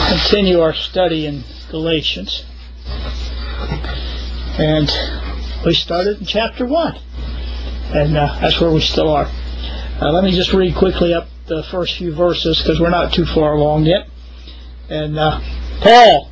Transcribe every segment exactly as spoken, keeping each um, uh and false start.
continue our study in Galatians. And we started in chapter one. And uh, that's where we still are. Uh, let me just read quickly up the first few verses because we're not too far along yet. And uh, Paul,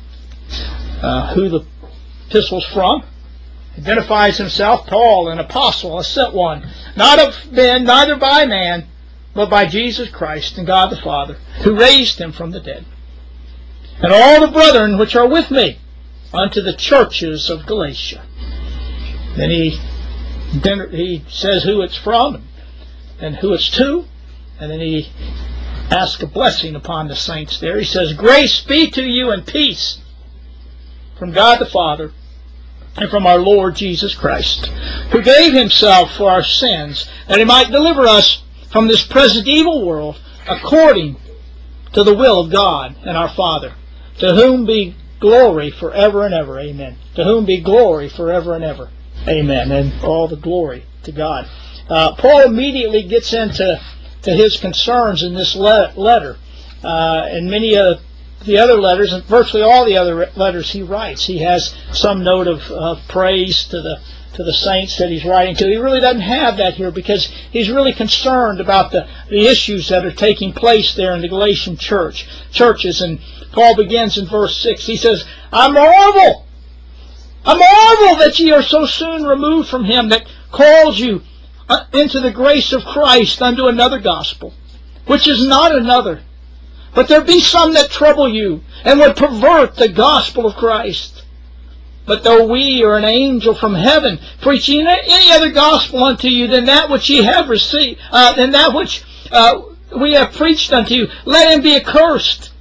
uh, who the epistle's from, identifies himself, Paul, an apostle, a sent one, not of men, neither by man, but by Jesus Christ and God the Father, who raised him from the dead. And all the brethren which are with me unto the churches of Galatia. Then he, then he says who it's from and who it's to, and then he asks a blessing upon the saints there. He says, grace be to you and peace from God the Father and from our Lord Jesus Christ, who gave himself for our sins, that he might deliver us from this present evil world, according to the will of God and our Father, to whom be glory forever and ever. Amen. To whom be glory forever and ever. Amen. And all the glory to God. Uh, Paul immediately gets into to his concerns in this le- letter. Uh, and many of the other letters, and virtually all the other letters he writes, he has some note of uh, praise to the to the saints that he's writing to. He really doesn't have that here because he's really concerned about the, the issues that are taking place there in the Galatian church churches. And Paul begins in verse six. He says, I marvel, I marvel that ye are so soon removed from him that calls you into the grace of Christ unto another gospel, which is not another. But there be some that trouble you, and would pervert the gospel of Christ. But though we or an angel from heaven preaching any other gospel unto you than that which ye have received, uh, than that which uh, we have preached unto you, let him be accursed.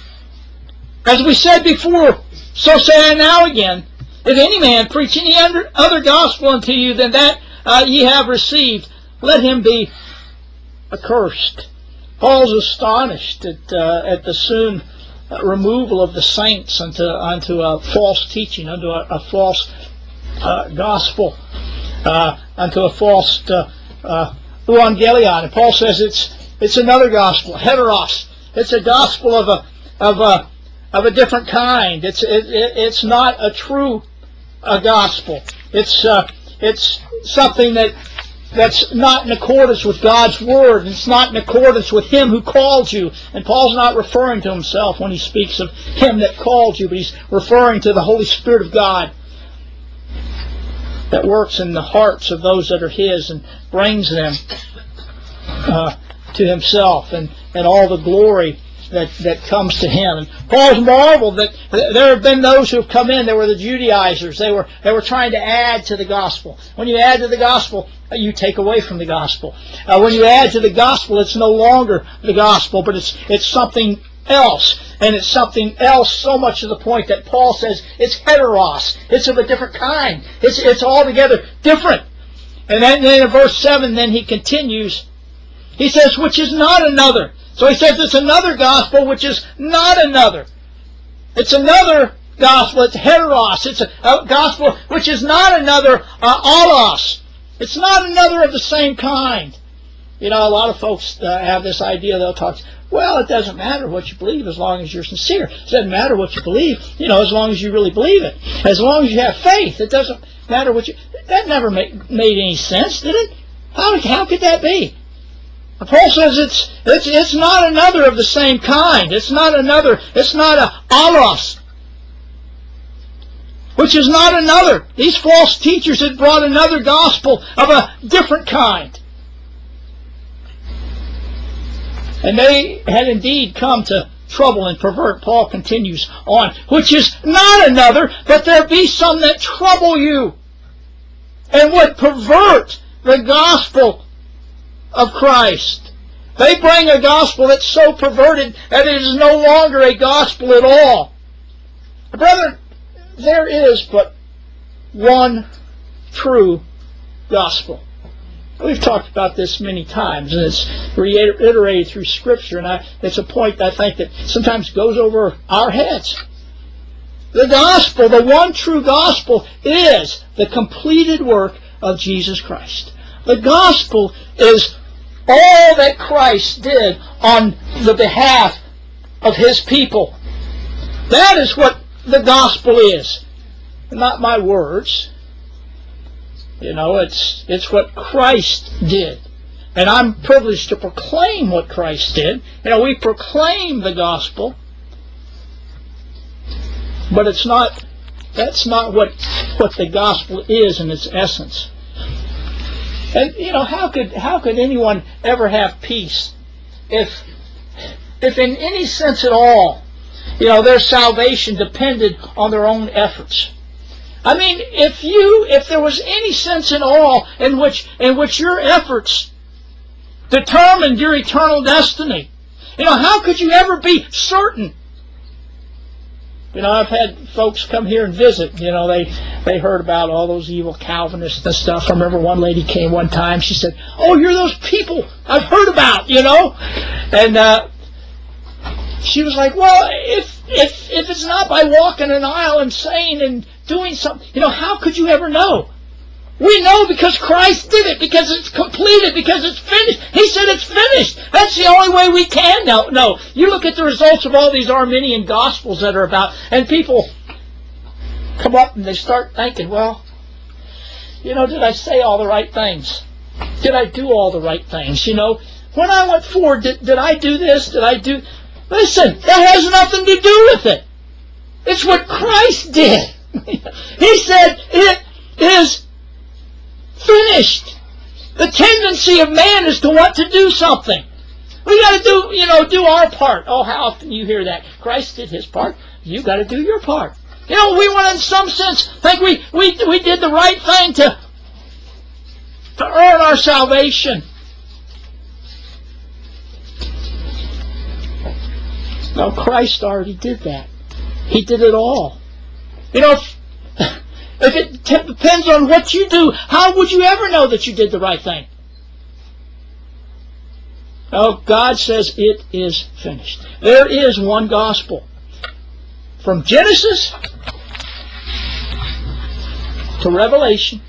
As we said before, so say I now again, if any man preach any other gospel unto you than that uh, ye have received, let him be accursed. Paul's astonished at, uh, at the soon uh, removal of the saints unto, unto a false teaching, unto a, a false uh, gospel, uh, unto a false uh, uh, evangelion. And Paul says it's it's another gospel, heteros. It's a gospel of a of a of a different kind. It's it, it, it's not a true uh, gospel. It's uh, it's something that. That's not in accordance with God's Word. It's not in accordance with Him who called you. And Paul's not referring to himself when he speaks of Him that called you, but he's referring to the Holy Spirit of God that works in the hearts of those that are His and brings them uh, to Himself and, and all the glory that, that comes to Him. And Paul's marveled that there have been those who have come in. They were the Judaizers. They were they were trying to add to the gospel. When you add to the gospel, you take away from the gospel. Uh, when you add to the gospel, it's no longer the gospel, but it's it's something else. And it's something else so much to the point that Paul says it's heteros. It's of a different kind. It's it's altogether different. And then, then in verse seven, then he continues. He says, which is not another. So he says it's another gospel which is not another. It's another gospel. It's heteros. It's a, a gospel which is not another uh, allos. It's not another of the same kind. You know, a lot of folks uh, have this idea. They'll talk, well, it doesn't matter what you believe as long as you're sincere. It doesn't matter what you believe, you know, as long as you really believe it. As long as you have faith, it doesn't matter what you... That never make, made any sense, did it? How, how could that be? Paul says it's, it's it's not another of the same kind. It's not another. It's not a allos, which is not another. These false teachers had brought another gospel of a different kind. And they had indeed come to trouble and pervert. Paul continues on, which is not another, but there be some that trouble you and would pervert the gospel of Christ. They bring a gospel that's so perverted that it is no longer a gospel at all. Brethren, there is but one true gospel. We've talked about this many times, and it's reiterated through Scripture, and I, it's a point that I think that sometimes goes over our heads. The gospel, the one true gospel, is the completed work of Jesus Christ. The gospel is all that Christ did on the behalf of His people That is what the gospel is. Not my words. You know, it's it's what Christ did. And I'm privileged to proclaim what Christ did. You know, we proclaim the gospel. But it's not, that's not what, what the gospel is in its essence. And, you know, how could, how could anyone ever have peace if, if in any sense at all, you know, their salvation depended on their own efforts? I mean, if you, if there was any sense at all in which, in which your efforts determined your eternal destiny, you know, how could you ever be certain? You know, I've had folks come here and visit. You know, they they heard about all those evil Calvinists and stuff. I remember one lady came one time. She said, "Oh, you're those people I've heard about," you know. And uh, she was like, "Well, if if if it's not by walking an aisle and saying and doing something, you know, how could you ever know?" We know because Christ did it, because it's completed, because it's finished. He said it's finished. That's the only way we can know. No, you look at the results of all these Arminian Gospels that are about, and people come up and they start thinking, well, you know, did I say all the right things? Did I do all the right things? You know, when I went forward, did, did I do this? Did I do... Listen, that has nothing to do with it. It's what Christ did. He said it is finished. The tendency of man is to want to do something. We got to do, you know, do our part. Oh, how often you hear that? Christ did his part. You got to do your part. You know, we want to, in some sense, think we we we did the right thing to to earn our salvation. No, Christ already did that. He did it all. You know, if, if it t- depends on what you do, how would you ever know that you did the right thing? Oh, God says it is finished. There is one gospel. From Genesis to Revelation,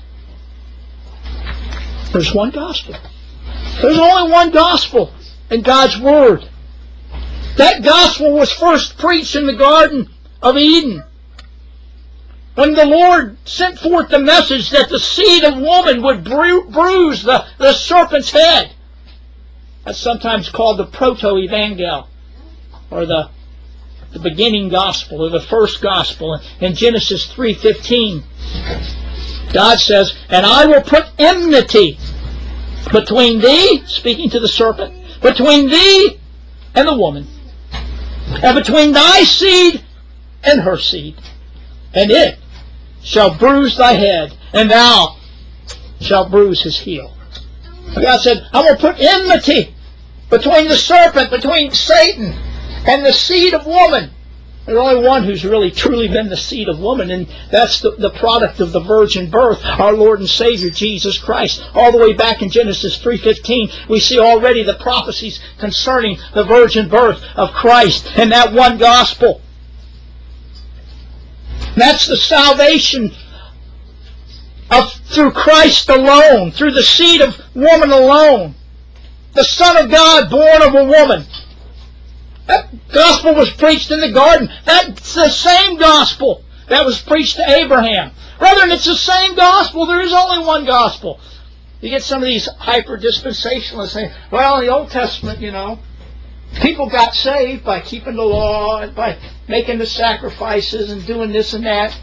there's one gospel. There's only one gospel in God's Word. That gospel was first preached in the Garden of Eden, when the Lord sent forth the message that the seed of woman would bru- bruise the, the serpent's head. That's sometimes called the proto-evangel, or the, the beginning gospel, or the first gospel. In Genesis three fifteen, God says, "And I will put enmity between thee," speaking to the serpent, "between thee and the woman, and between thy seed and her seed. And it shall bruise thy head, and thou shalt bruise his heel." God said, "I will put enmity between the serpent, between Satan, and the seed of woman." There's only one who's really truly been the seed of woman, and that's the, the product of the virgin birth, our Lord and Savior, Jesus Christ. All the way back in Genesis three fifteen, we see already the prophecies concerning the virgin birth of Christ and that one gospel. That's the salvation of through Christ alone, through the seed of woman alone. The Son of God born of a woman. That gospel was preached in the garden. That's the same gospel that was preached to Abraham. Brethren, it's the same gospel. There is only one gospel. You get some of these hyper-dispensationalists saying, well, in the Old Testament, you know, people got saved by keeping the law and by making the sacrifices and doing this and that.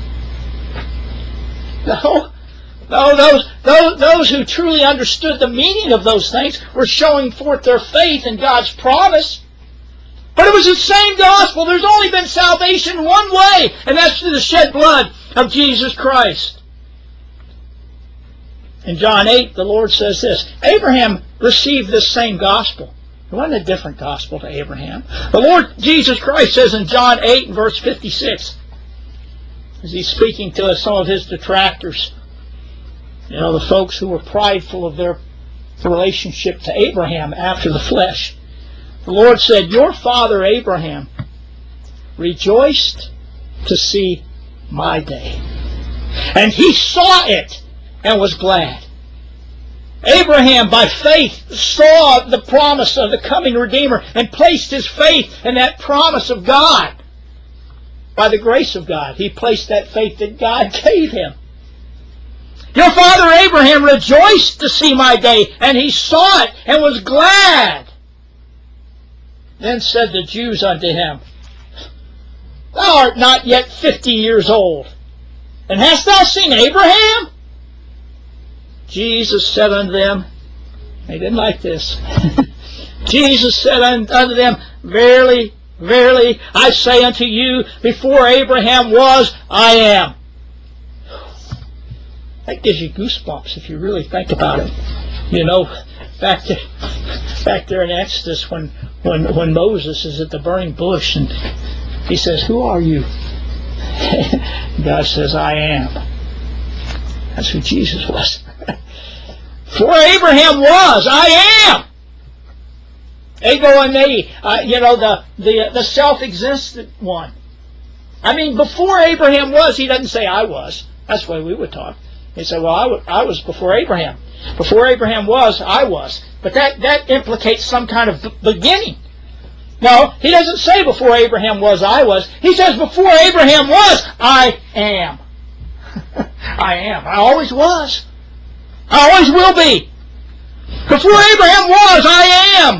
No, no, those, those, those who truly understood the meaning of those things were showing forth their faith in God's promise. But it was the same gospel. There's only been salvation one way, and that's through the shed blood of Jesus Christ. In John eight, the Lord says this, Abraham received this same gospel. It wasn't a different gospel to Abraham. The Lord Jesus Christ says in John eight, verse fifty-six, as he's speaking to some of his detractors, you know, the folks who were prideful of their relationship to Abraham after the flesh. The Lord said, your father Abraham rejoiced to see my day, and he saw it and was glad. Abraham, by faith, saw the promise of the coming Redeemer and placed his faith in that promise of God. by the grace of God. He placed that faith that God gave him. Your father Abraham rejoiced to see my day, and he saw it and was glad. Then said the Jews unto him, Thou art not yet fifty years old, and hast thou seen Abraham? Jesus said unto them, they didn't like this. Jesus said unto them, Verily, verily, I say unto you, before Abraham was, I am. That gives you goosebumps if you really think about it. You know, back there, back there in Exodus when, when, when Moses is at the burning bush and he says, Who are you? God says, I am. That's who Jesus was. For Abraham was, I am. Ego and me, uh, you know, the, the, the self-existent one. I mean, before Abraham was, he doesn't say I was. That's the way we would talk. He said, well, I, w I was before Abraham. Before Abraham was, I was. But that, that implicates some kind of beginning. No, he doesn't say before Abraham was, I was. He says before Abraham was, I am. I am. I always was. I always will be. Before Abraham was, I am.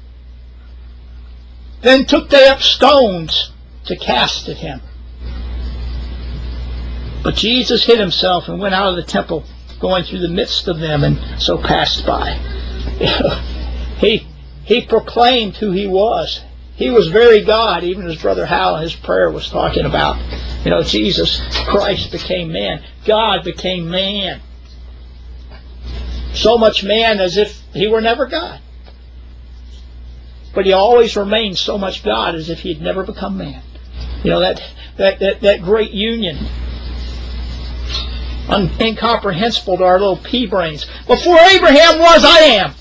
Then took they up stones to cast at him. But Jesus hid himself and went out of the temple, going through the midst of them, and so passed by. he, he proclaimed who he was. He was very God, even as Brother Hal in his prayer was talking about. You know, Jesus Christ became man. God became man. So much man as if he were never God. But he always remained so much God as if he had never become man. You know, that, that, that, that great union. Un incomprehensible to our little pea brains. Before Abraham was, I am.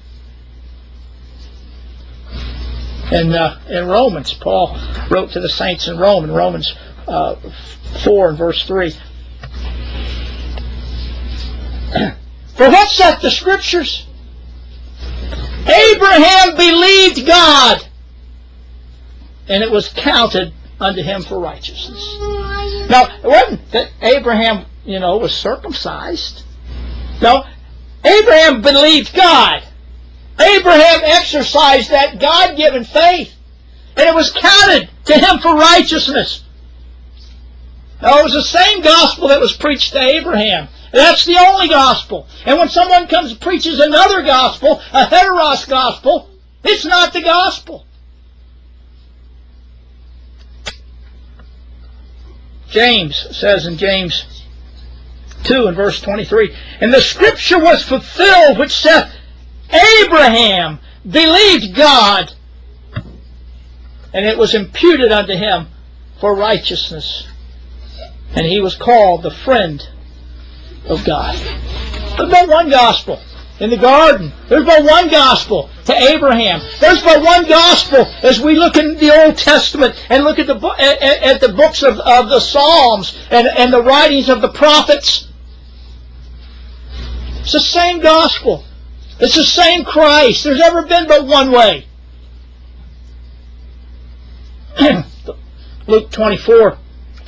And uh, in Romans, Paul wrote to the saints in Rome, in Romans uh, four and verse three. For what saith the Scriptures? Abraham believed God, and it was counted unto him for righteousness. Now, it wasn't that Abraham, you know, was circumcised. No, Abraham believed God. Abraham exercised that God-given faith, and it was counted to him for righteousness. Now, it was the same gospel that was preached to Abraham. That's the only gospel. And when someone comes and preaches another gospel, a heteros gospel, it's not the gospel. James says in James two and verse twenty-three, And the Scripture was fulfilled which saith, Abraham believed God, and it was imputed unto him for righteousness. And he was called the friend of God. There's but one gospel. In the garden, there's but one gospel to Abraham. There's but one gospel as we look in the Old Testament and look at the, at, at the books of, of the Psalms and, and the writings of the prophets. It's the same gospel. It's the same Christ. There's ever been but one way. Luke twenty-four.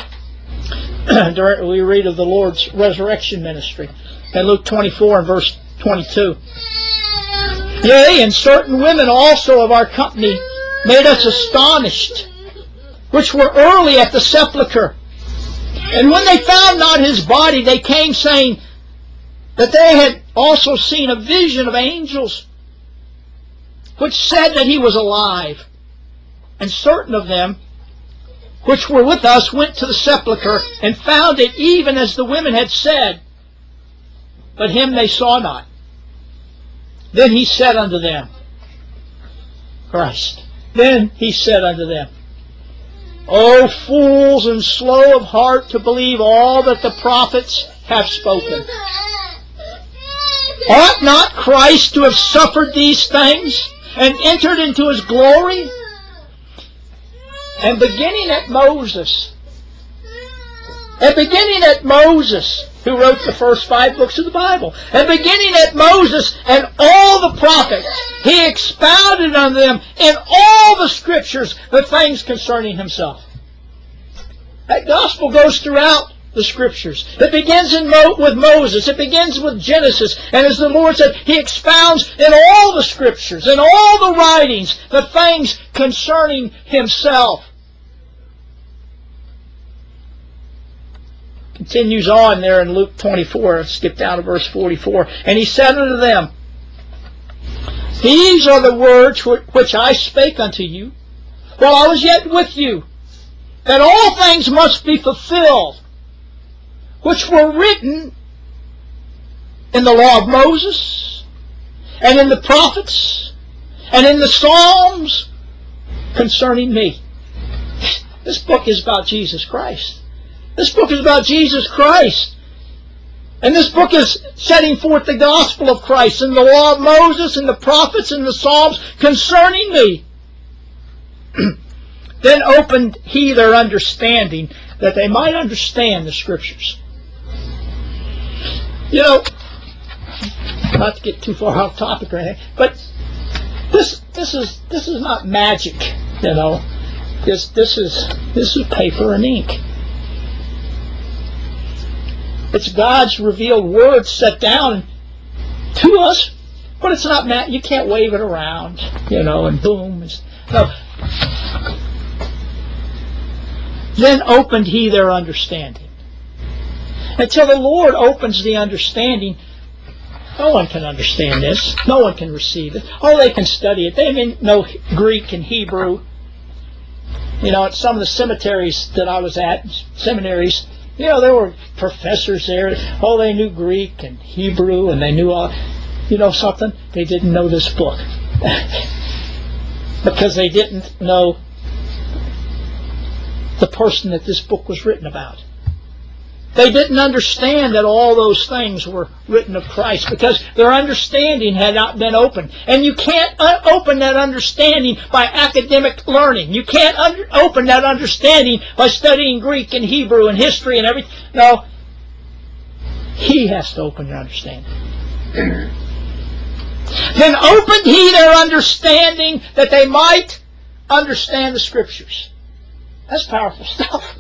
We read of the Lord's resurrection ministry. In Luke twenty-four and verse twenty-two. Yea, and certain women also of our company made us astonished, which were early at the sepulchre. And when they found not his body, they came saying that they had also seen a vision of angels, which said that he was alive. And certain of them which were with us went to the sepulchre and found it even as the women had said, but him they saw not. Then he said unto them, Christ, then he said unto them, O fools and slow of heart to believe all that the prophets have spoken. Ought not Christ to have suffered these things and entered into his glory? And beginning at Moses, and beginning at Moses, who wrote the first five books of the Bible, and beginning at Moses and all the prophets, he expounded on them in all the Scriptures the things concerning himself. That gospel goes throughout the Scriptures. It begins in Mo- with Moses. It begins with Genesis. And as the Lord said, He expounds in all the Scriptures, in all the writings, the things concerning Himself. Continues on there in Luke twenty-four. Skip down to verse forty-four. And He said unto them, These are the words which I spake unto you while I was yet with you, that all things must be fulfilled, which were written in the law of Moses, and in the prophets, and in the Psalms concerning me. This book is about Jesus Christ. This book is about Jesus Christ. And this book is setting forth the gospel of Christ and the law of Moses and the prophets and the Psalms concerning me. Then opened He their understanding, that they might understand the Scriptures. You know, not to get too far off topic or anything, but this this is this is not magic, you know. This this is this is paper and ink. It's God's revealed word set down to us, but it's not ma- you can't wave it around, you know, and boom. No. Then opened He their understanding. Until the Lord opens the understanding, no one can understand this. No one can receive it. Oh, they can study it. They may know Greek and Hebrew. You know, at some of the cemeteries that I was at, seminaries, you know, there were professors there. Oh, they knew Greek and Hebrew, and they knew all. You know something? They didn't know this book. Because they didn't know the person that this book was written about. They didn't understand that all those things were written of Christ, because their understanding had not been opened. And you can't un- open that understanding by academic learning. You can't under- open that understanding by studying Greek and Hebrew and history and everything. No. He has to open your understanding. Then opened He their understanding, that they might understand the Scriptures. That's powerful stuff.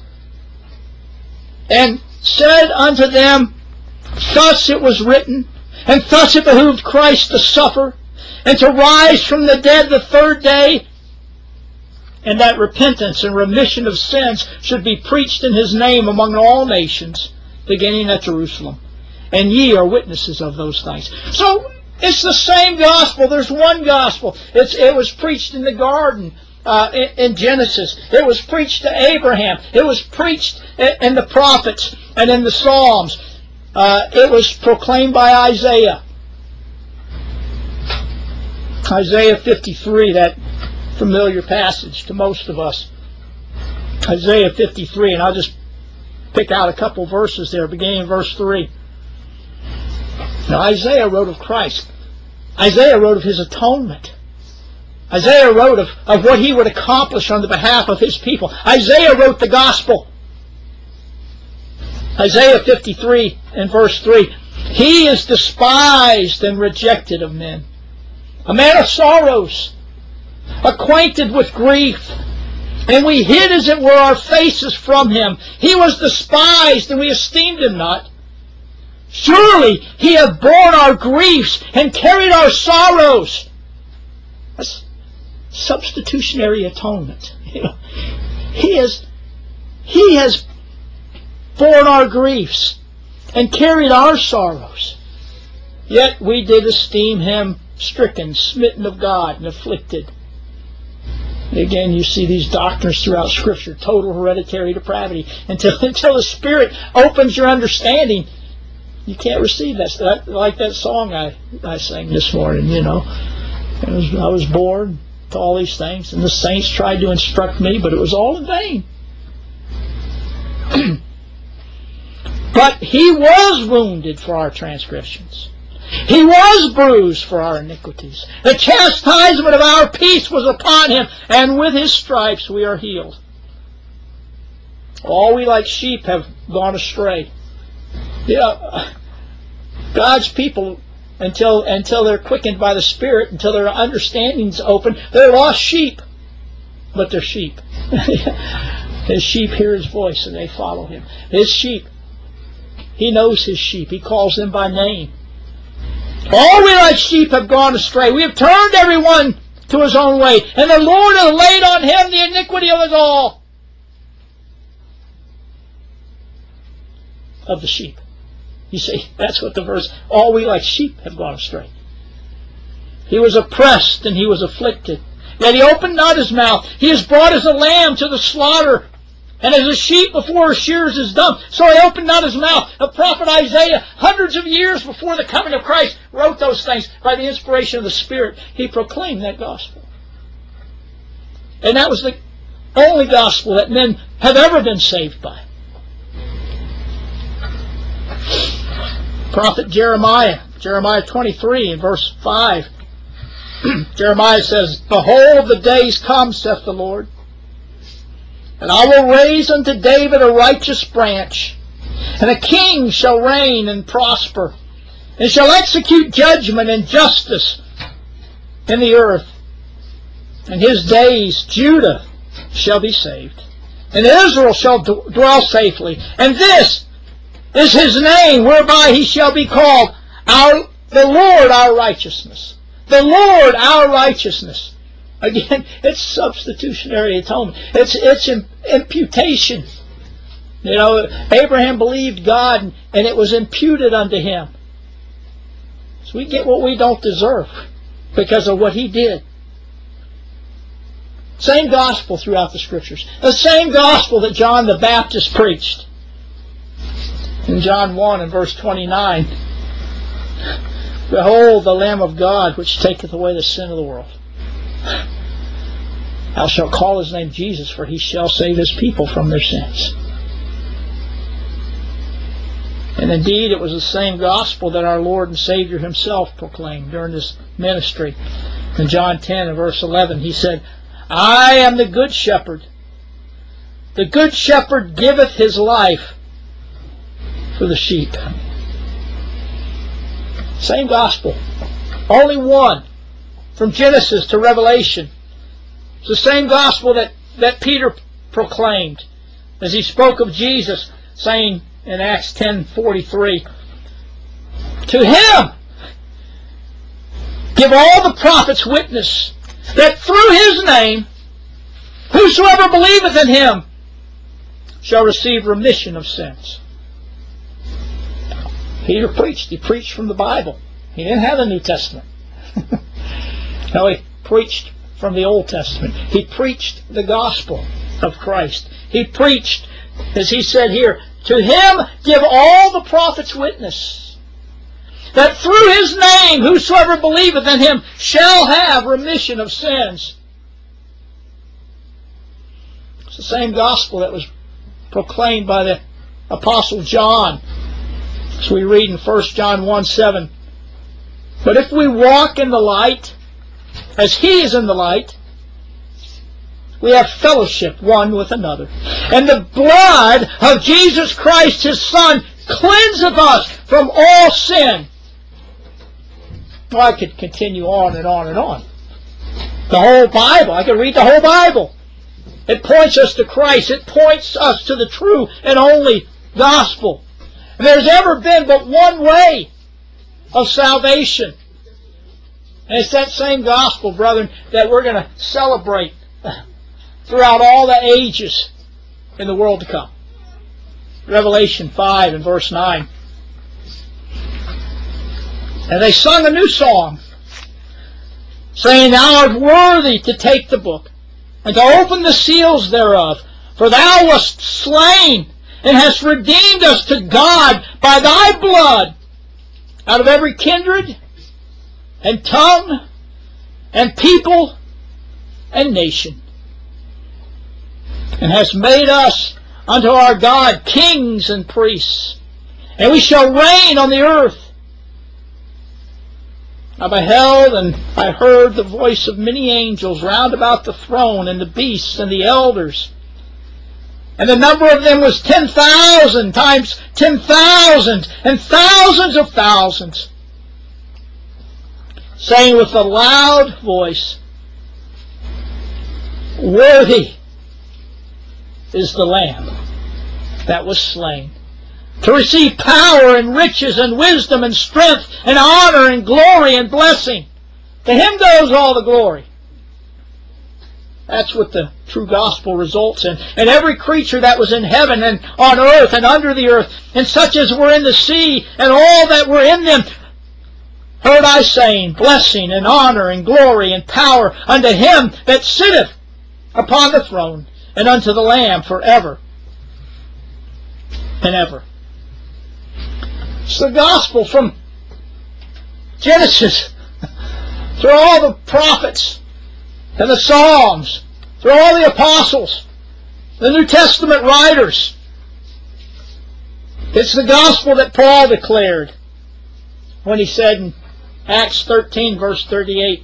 And said unto them, Thus it was written, and thus it behooved Christ to suffer, and to rise from the dead the third day, and that repentance and remission of sins should be preached in His name among all nations, beginning at Jerusalem. And ye are witnesses of those things. So it's the same gospel. There's one gospel. It's, it was preached in the garden. Uh, in, in Genesis. It was preached to Abraham. It was preached in, in the prophets and in the Psalms. Uh, it was proclaimed by Isaiah. Isaiah fifty-three, that familiar passage to most of us. Isaiah fifty-three, and I'll just pick out a couple verses there, beginning in verse three. Now, Isaiah wrote of Christ. Isaiah wrote of His atonement. Isaiah wrote of, of what He would accomplish on the behalf of His people. Isaiah wrote the gospel. Isaiah fifty-three and verse three. He is despised and rejected of men, a man of sorrows, acquainted with grief, and we hid as it were our faces from Him. He was despised, and we esteemed Him not. Surely He hath borne our griefs and carried our sorrows. That's substitutionary atonement. You know, he has He has borne our griefs and carried our sorrows. Yet we did esteem Him stricken, smitten of God, and afflicted. Again, you see these doctrines throughout Scripture, total hereditary depravity. Until until the Spirit opens your understanding, you can't receive that. Like that song I, I sang this morning, you know. I was, I was born to all these things, and the saints tried to instruct me, but it was all in vain. But He was wounded for our transgressions. He was bruised for our iniquities. The chastisement of our peace was upon Him, and with His stripes we are healed. All we like sheep have gone astray. Yeah, God's people, until until they're quickened by the Spirit, until their understanding's open, they're lost sheep, but they're sheep. His sheep hear His voice and they follow Him. His sheep, He knows His sheep. He calls them by name. All we like sheep have gone astray. We have turned everyone to his own way, and the Lord has laid on Him the iniquity of us all. Of the sheep. You see, that's what the verse, all we like sheep have gone astray. He was oppressed and He was afflicted, yet He opened not His mouth. He is brought as a lamb to the slaughter, and as a sheep before her shears is dumb, so He opened not His mouth. The prophet Isaiah, hundreds of years before the coming of Christ, wrote those things by the inspiration of the Spirit. He proclaimed that gospel. And that was the only gospel that men have ever been saved by. Prophet Jeremiah, Jeremiah twenty-three and verse five. Jeremiah says, Behold, the days come, saith the Lord, and I will raise unto David a righteous branch, and a king shall reign and prosper, and shall execute judgment and justice in the earth. In his days Judah shall be saved, and Israel shall dwell safely. And this is His name, whereby He shall be called our, the Lord our righteousness. The Lord our righteousness. Again, it's substitutionary atonement. It's, it's imputation. You know, Abraham believed God and it was imputed unto him. So we get what we don't deserve because of what He did. Same gospel throughout the Scriptures. The same gospel that John the Baptist preached. In John one and verse twenty-nine, Behold the Lamb of God, which taketh away the sin of the world. Thou shalt call His name Jesus, for He shall save His people from their sins. And indeed, it was the same gospel that our Lord and Savior Himself proclaimed during His ministry. In John ten and verse eleven, He said, I am the good shepherd. The good shepherd giveth his life for the sheep. Same gospel. Only one. From Genesis to Revelation. It's the same gospel that, that Peter proclaimed as he spoke of Jesus, saying in Acts ten forty-three, To Him give all the prophets witness, that through His name whosoever believeth in Him shall receive remission of sins. Peter preached. He preached from the Bible. He didn't have the New Testament. No, he preached from the Old Testament. He preached the gospel of Christ. He preached, as he said here, To Him give all the prophets witness, that through His name whosoever believeth in Him shall have remission of sins. It's the same gospel that was proclaimed by the Apostle John. So we read in First John one seven, But if we walk in the light, as He is in the light, we have fellowship one with another. And the blood of Jesus Christ, His Son, cleanseth us from all sin. Well, I could continue on and on and on. The whole Bible. I could read the whole Bible. It points us to Christ. It points us to the true and only gospel. And there's ever been but one way of salvation. And it's that same gospel, brethren, that we're going to celebrate throughout all the ages in the world to come. Revelation five and verse nine. And they sung a new song, saying, Thou art worthy to take the book, and to open the seals thereof. For Thou wast slain, and hast redeemed us to God by Thy blood, out of every kindred, and tongue, and people, and nation. And hast made us unto our God kings and priests, and we shall reign on the earth. I beheld and I heard the voice of many angels round about the throne, and the beasts, and the elders. And the number of them was ten thousand times ten thousand, and thousands of thousands, saying with a loud voice, Worthy is the Lamb that was slain, to receive power and riches and wisdom and strength and honor and glory and blessing. To Him goes all the glory. That's what the true gospel results in. And every creature that was in heaven and on earth and under the earth, and such as were in the sea, and all that were in them, heard I saying, blessing and honor and glory and power unto Him that sitteth upon the throne, and unto the Lamb forever and ever. It's the gospel from Genesis through all the prophets and the Psalms, through all the apostles, the New Testament writers. It's the gospel that Paul declared when he said in Acts thirteen, verse thirty-eight,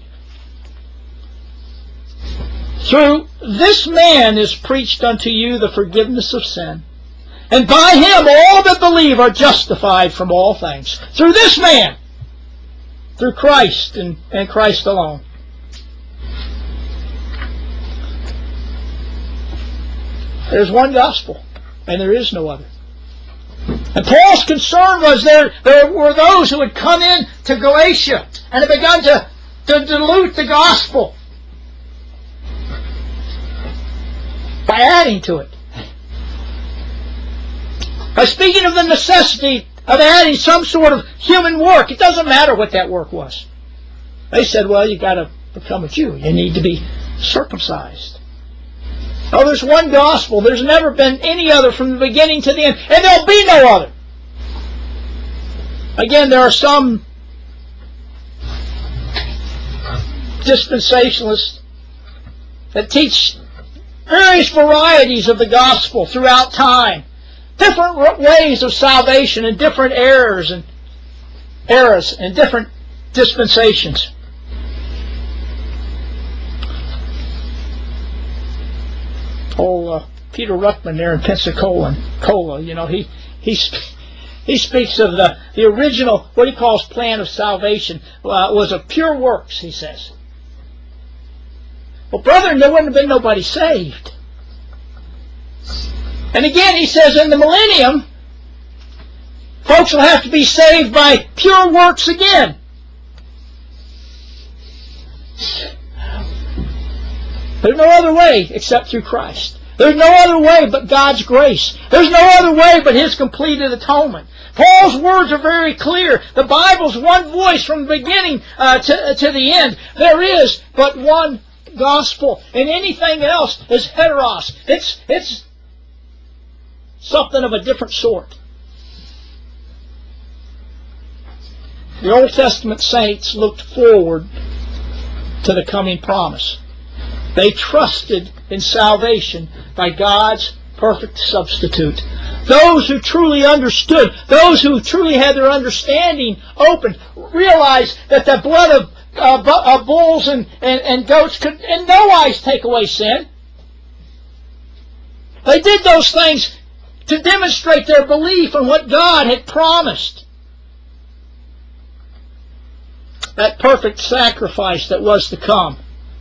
through this man is preached unto you the forgiveness of sin, and by Him all that believe are justified from all things. Through this man, through Christ and, and Christ alone. There's one gospel, and there is no other. And Paul's concern was there, there were those who had come in to Galatia and had begun to, to dilute the gospel by adding to it. By speaking of the necessity of adding some sort of human work. It doesn't matter what that work was. They said, well, you've got to become a Jew. You need to be circumcised. Oh, there's one gospel. There's never been any other from the beginning to the end. And there'll be no other. Again, there are some dispensationalists that teach various varieties of the gospel throughout time. Different ways of salvation and different errors and eras and different dispensations. Oh, uh, Peter Ruckman there in Pensacola, Cola, you know, he he he speaks of the the original, what he calls plan of salvation, uh, was of pure works. He says, well, brethren, there wouldn't have been nobody saved. And again, he says, in the millennium, folks will have to be saved by pure works again. There's no other way except through Christ. There's no other way but God's grace. There's no other way but His completed atonement. Paul's words are very clear. The Bible's one voice from the beginning uh, to, to the end. There is but one gospel, and anything else is heteros. It's, it's something of a different sort. The Old Testament saints looked forward to the coming promise. They trusted in salvation by God's perfect substitute. Those who truly understood, those who truly had their understanding opened, realized that the blood of, uh, bu uh, bulls and, and, and goats could in no wise take away sin. They did those things to demonstrate their belief in what God had promised. That perfect sacrifice that was to come.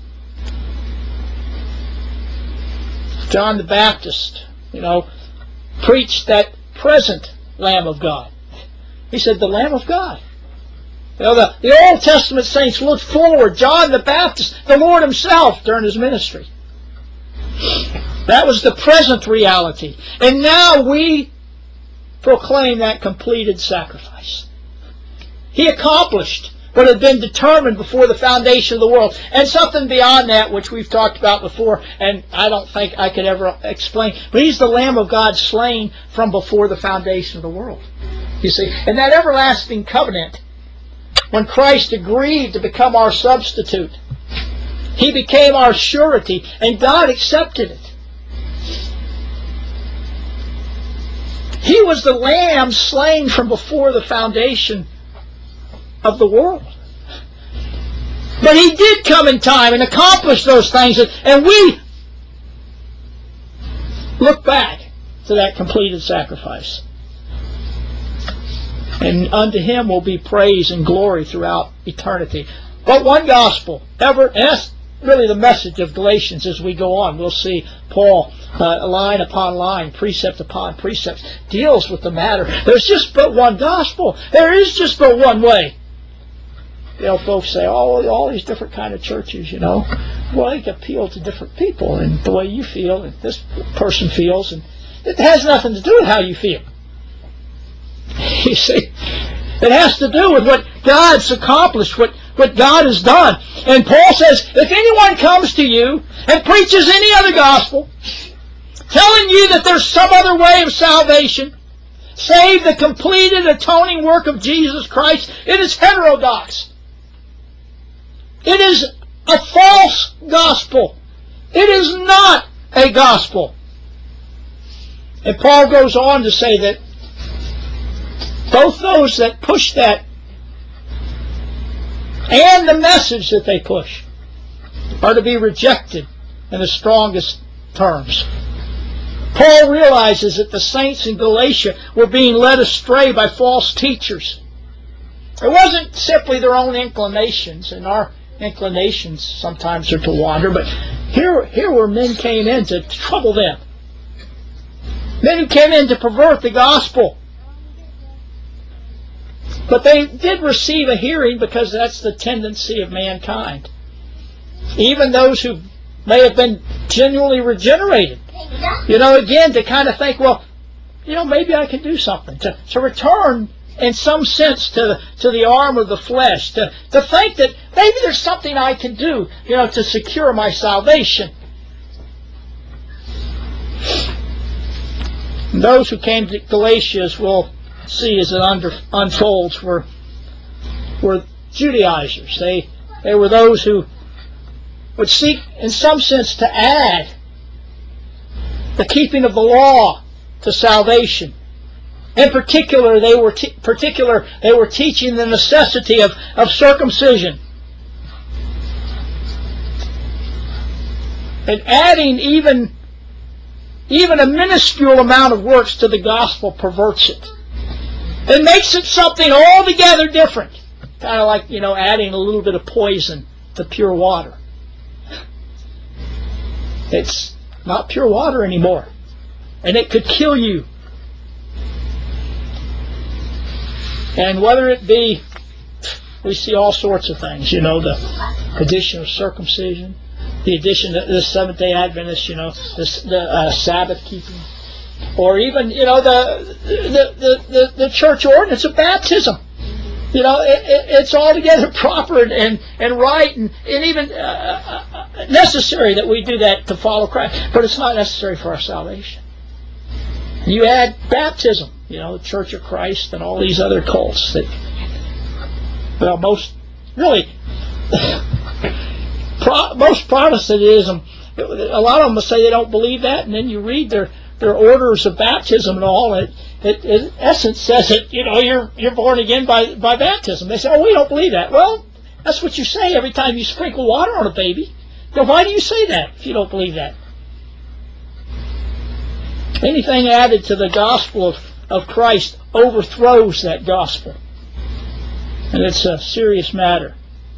John the Baptist, you know, preached that present Lamb of God. He said, the Lamb of God. You know, the, the Old Testament saints looked forward. John the Baptist, the Lord Himself, during His ministry. That was the present reality. And now we proclaim that completed sacrifice. He accomplished what had been determined before the foundation of the world. And something beyond that, which we've talked about before, and I don't think I could ever explain. But He's the Lamb of God slain from before the foundation of the world. You see, and that everlasting covenant, when Christ agreed to become our substitute, He became our surety, and God accepted it. He was the Lamb slain from before the foundation of the world. But He did come in time and accomplish those things, and we look back to that completed sacrifice. And unto Him will be praise and glory throughout eternity. But one gospel, ever, and that's really the message of Galatians as we go on. We'll see Paul uh, line upon line, precept upon precept, deals with the matter. There's just but one gospel. There is just but one way. You know, folks say, oh, all these different kind of churches, you know. Well, they appeal to different people and the way you feel and this person feels. And it has nothing to do with how you feel. You see, it has to do with what God's accomplished, what, what God has done. And Paul says, if anyone comes to you and preaches any other gospel, telling you that there's some other way of salvation, save the completed atoning work of Jesus Christ, it is heterodox. It is a false gospel. It is not a gospel. And Paul goes on to say that both those that push that and the message that they push are to be rejected in the strongest terms. Paul realizes that the saints in Galatia were being led astray by false teachers. It wasn't simply their own inclinations, and our inclinations sometimes are to wander, but here, here were men came in to trouble them. Men who came in to pervert the gospel. But they did receive a hearing because that's the tendency of mankind. Even those who may have been genuinely regenerated. You know, again, to kind of think, well, you know, maybe I can do something. To, to return, in some sense, to the, to the arm of the flesh. To, to think that maybe there's something I can do, you know, to secure my salvation. And those who came to Galatia, as we'll see as it under, unfolds, were, were Judaizers. They, they were those who would seek, in some sense, to add the keeping of the law to salvation. In particular, they were te- particular they were teaching the necessity of, of circumcision. And adding even, even a minuscule amount of works to the gospel perverts it. It makes it something altogether different. Kind of like, you know, adding a little bit of poison to pure water. It's not pure water anymore. And it could kill you. And whether it be, we see all sorts of things, you know, the addition of circumcision, the addition of the Seventh-day Adventists, you know, the, the uh, Sabbath keeping, or even, you know, the the, the, the the church ordinance of baptism. You know, it, it, it's altogether proper and, and, and right and, and even uh, uh, necessary that we do that to follow Christ. But it's not necessary for our salvation. You add baptism, you know, the Church of Christ and all these other cults that, well, most, really, pro, most Protestantism, a lot of them will say they don't believe that, and then you read their, their orders of baptism and all, and it, it in essence says that, you know, you're you're born again by, by baptism. They say, oh, we don't believe that. Well, that's what you say every time you sprinkle water on a baby. Then why do you say that if you don't believe that? Anything added to the gospel of, of Christ overthrows that gospel. And it's a serious matter.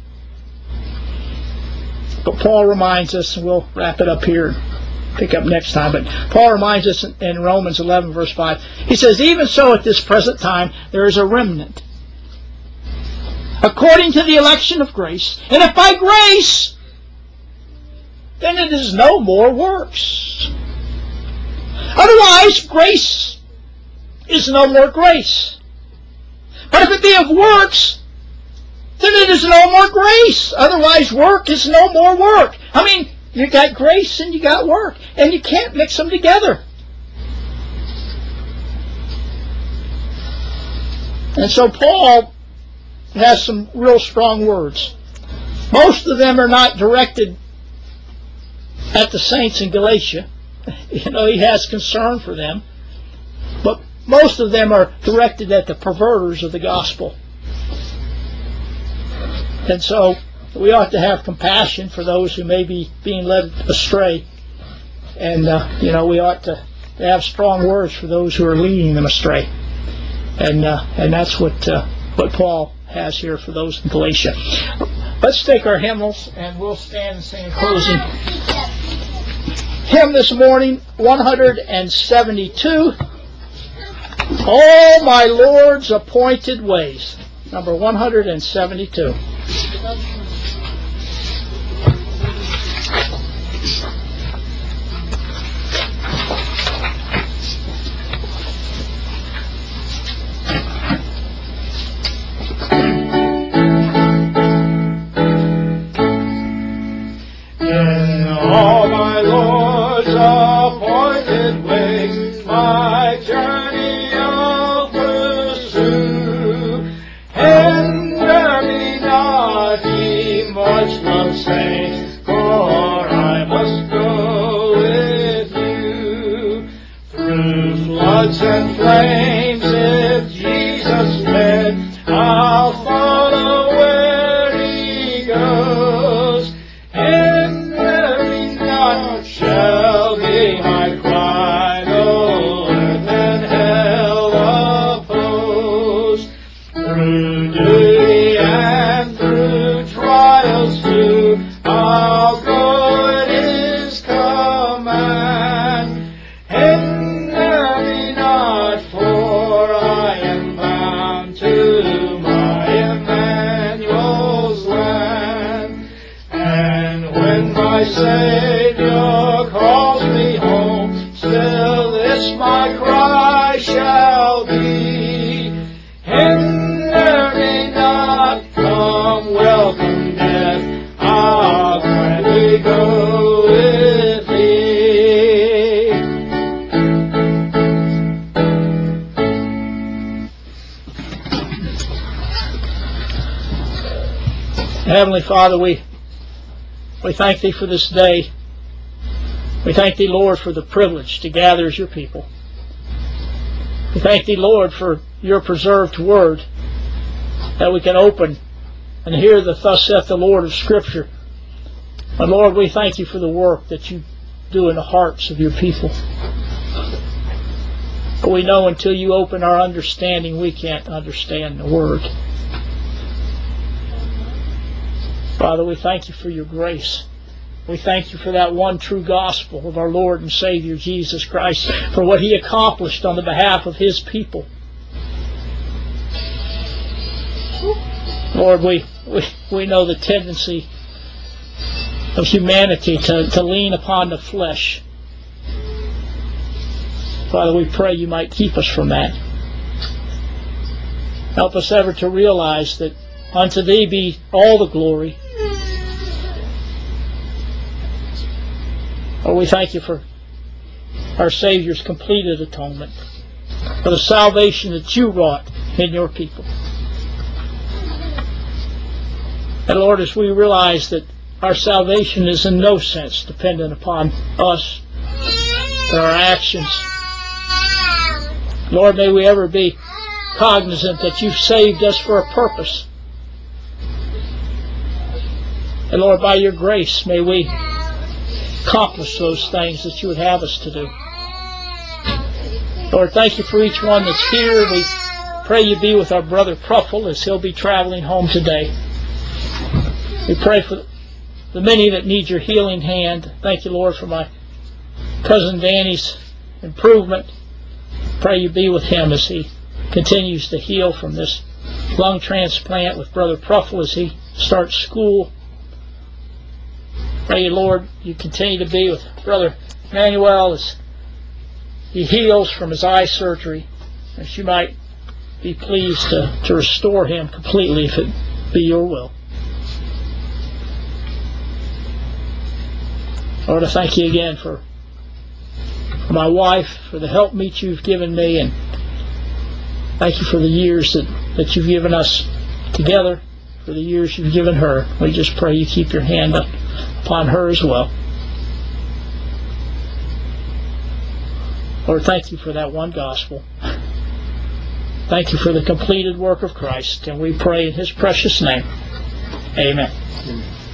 But Paul reminds us, and we'll wrap it up here, pick up next time, but Paul reminds us in Romans eleven, verse five, he says, even so at this present time there is a remnant, according to the election of grace, and if by grace, then it is no more works. Otherwise, grace is no more grace. But if it be of works, then it is no more grace. Otherwise, work is no more work. I mean, you got grace and you got work, and you can't mix them together. And so Paul has some real strong words. Most of them are not directed at the saints in Galatia. You know, he has concern for them. But most of them are directed at the perverters of the gospel. And so we ought to have compassion for those who may be being led astray. And, uh, you know, we ought to have strong words for those who are leading them astray. And uh, and that's what, uh, what Paul has here for those in Galatia. Let's take our hymnals and we'll stand and sing in closing. hymn this morning, one hundred seventy-two, All My Lord's Appointed Ways, number one hundred seventy-two. And flames, if Jesus led, I'll follow where he goes. Hinder me not shall be my cry, though earth and hell oppose. Through duty and through trials too, I'll go at his command. For I am bound to my Emmanuel's land. And when my Savior calls me home, still this my cry shall be. Hinder me not, come welcome death, I'll gladly go with thee. Heavenly Father, we we thank Thee for this day. We thank Thee, Lord, for the privilege to gather as Your people. We thank Thee, Lord, for Your preserved Word, that we can open and hear the thus saith the Lord of Scripture. And Lord, we thank You for the work that You do in the hearts of Your people. But we know until You open our understanding, we can't understand the Word. Father, we thank You for Your grace. We thank You for that one true gospel of our Lord and Savior Jesus Christ, for what He accomplished on the behalf of His people. Lord, we, we, we know the tendency of humanity to, to lean upon the flesh. Father, we pray You might keep us from that. Help us ever to realize that unto Thee be all the glory. Lord, we thank You for our Savior's completed atonement, for the salvation that You wrought in Your people. And Lord, as we realize that our salvation is in no sense dependent upon us or our actions, Lord, may we ever be cognizant that You've saved us for a purpose. And Lord, by Your grace, may we accomplish those things that You would have us to do. Lord, thank You for each one that's here. We pray You be with our brother Pruffle as he'll be traveling home today. We pray for the many that need Your healing hand. Thank You, Lord, for my cousin Danny's improvement. Pray You be with him as he continues to heal from this lung transplant, with brother Pruffle as he starts school. Pray You, Lord, You continue to be with brother Manuel as he heals from his eye surgery, that You might be pleased to, to restore him completely if it be Your will. Lord, I thank You again for, for my wife, for the helpmeet You've given me, and thank You for the years that, that You've given us together, for the years You've given her. We just pray You keep Your hand up upon her as well. Lord, thank You for that one gospel. Thank You for the completed work of Christ, and we pray in His precious name. Amen.